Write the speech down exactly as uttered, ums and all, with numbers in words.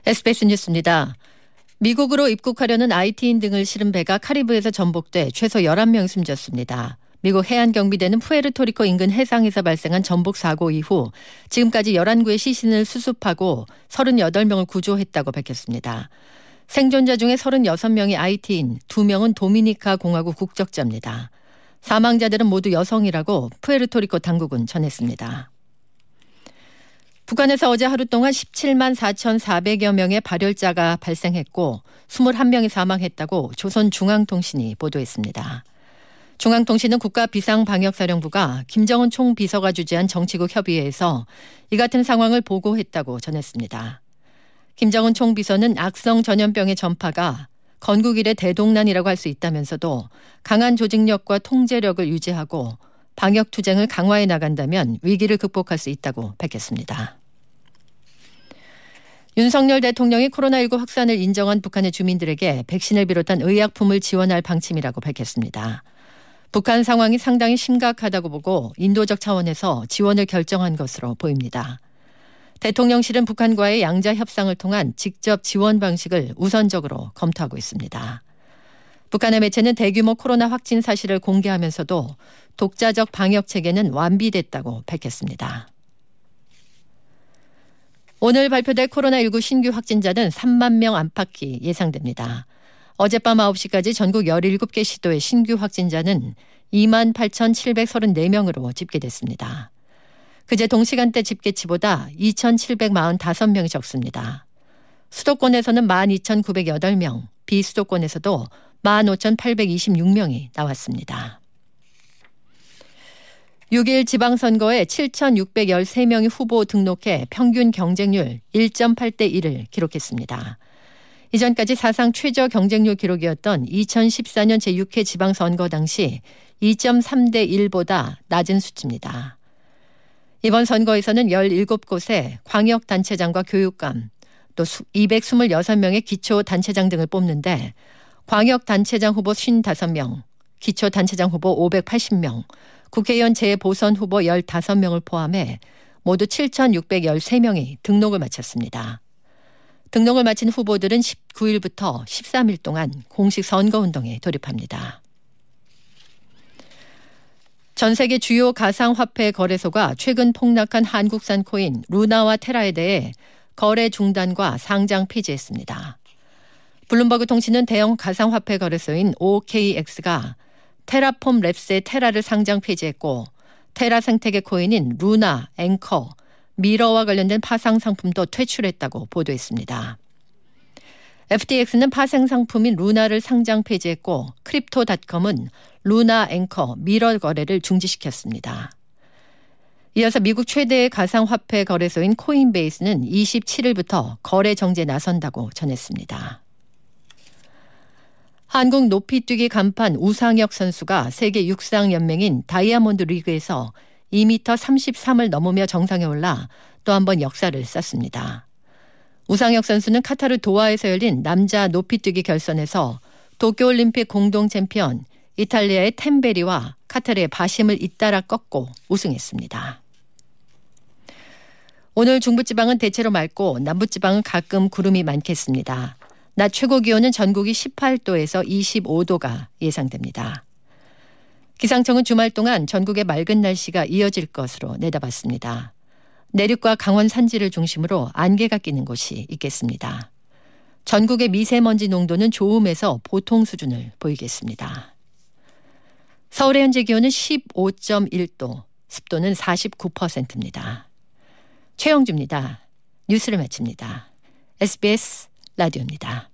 에스비에스 뉴스입니다. 미국으로 입국하려는 아이티인 등을 실은 배가 카리브해에서 전복돼 최소 열한 명이 숨졌습니다. 미국 해안경비대는 푸에르토리코 인근 해상에서 발생한 전복 사고 이후 지금까지 열한 구의 시신을 수습하고 서른여덟 명을 구조했다고 밝혔습니다. 생존자 중에 서른여섯 명이 아이티인, 두 명은 도미니카 공화국 국적자입니다. 사망자들은 모두 여성이라고 푸에르토리코 당국은 전했습니다. 북한에서 어제 하루 동안 십칠만 사천사백여 명의 발열자가 발생했고 이십일 명이 사망했다고 조선중앙통신이 보도했습니다. 중앙통신은 국가비상방역사령부가 김정은 총비서가 주재한 정치국 협의회에서 이 같은 상황을 보고했다고 전했습니다. 김정은 총비서는 악성 전염병의 전파가 건국 이래 대동난이라고 할 수 있다면서도 강한 조직력과 통제력을 유지하고 방역 투쟁을 강화해 나간다면 위기를 극복할 수 있다고 밝혔습니다. 윤석열 대통령이 코로나십구 확산을 인정한 북한의 주민들에게 백신을 비롯한 의약품을 지원할 방침이라고 밝혔습니다. 북한 상황이 상당히 심각하다고 보고 인도적 차원에서 지원을 결정한 것으로 보입니다. 대통령실은 북한과의 양자 협상을 통한 직접 지원 방식을 우선적으로 검토하고 있습니다. 북한의 매체는 대규모 코로나 확진 사실을 공개하면서도 독자적 방역 체계는 완비됐다고 밝혔습니다. 오늘 발표될 코로나십구 신규 확진자는 삼만 명 안팎이 예상됩니다. 어젯밤 아홉 시까지 전국 열일곱 개 시도의 신규 확진자는 이만 팔천칠백삼십사 명으로 집계됐습니다. 그제 동시간대 집계치보다 이천칠백사십오 명이 적습니다. 수도권에서는 만 이천구백팔 명, 비수도권에서도 만 오천팔백이십육 명이 나왔습니다. 육 일 지방선거에 칠천육백십삼 명이 후보 등록해 평균 경쟁률 일 점 팔 대 일을 기록했습니다. 이전까지 사상 최저 경쟁률 기록이었던 이천십사 년 제육 회 지방선거 당시 이 점 삼 대 일보다 낮은 수치입니다. 이번 선거에서는 열일곱 곳의 광역단체장과 교육감, 또 이백이십육 명의 기초단체장 등을 뽑는데 광역단체장 후보 오십오 명, 기초단체장 후보 오백팔십 명, 국회의원 재보선 후보 십오 명을 포함해 모두 칠천육백십삼 명이 등록을 마쳤습니다. 등록을 마친 후보들은 십구 일부터 십삼 일 동안 공식 선거운동에 돌입합니다. 전 세계 주요 가상화폐 거래소가 최근 폭락한 한국산 코인 루나와 테라에 대해 거래 중단과 상장 폐지했습니다. 블룸버그 통신은 대형 가상화폐 거래소인 오케이엑스가 테라폼 랩스의 테라를 상장 폐지했고 테라 생태계 코인인 루나, 앵커, 미러와 관련된 파생 상품도 퇴출했다고 보도했습니다. 에프티엑스는 파생 상품인 루나를 상장 폐지했고 크립토닷컴은 루나, 앵커, 미러 거래를 중지시켰습니다. 이어서 미국 최대의 가상화폐 거래소인 코인베이스는 이십칠 일부터 거래 정지에 나선다고 전했습니다. 한국 높이뛰기 간판 우상혁 선수가 세계 육상연맹인 다이아몬드 리그에서 이 미터 삼십삼을 넘으며 정상에 올라 또 한 번 역사를 썼습니다. 우상혁 선수는 카타르 도하에서 열린 남자 높이뛰기 결선에서 도쿄올림픽 공동 챔피언 이탈리아의 템베리와 카타르의 바심을 잇따라 꺾고 우승했습니다. 오늘 중부지방은 대체로 맑고 남부지방은 가끔 구름이 많겠습니다. 낮 최고 기온은 전국이 십팔 도에서 이십오 도가 예상됩니다. 기상청은 주말 동안 전국의 맑은 날씨가 이어질 것으로 내다봤습니다. 내륙과 강원 산지를 중심으로 안개가 끼는 곳이 있겠습니다. 전국의 미세먼지 농도는 좋음에서 보통 수준을 보이겠습니다. 서울의 현재 기온은 십오 점 일 도, 습도는 사십구 퍼센트입니다. 최영주입니다. 뉴스를 마칩니다. 에스비에스 라디오입니다.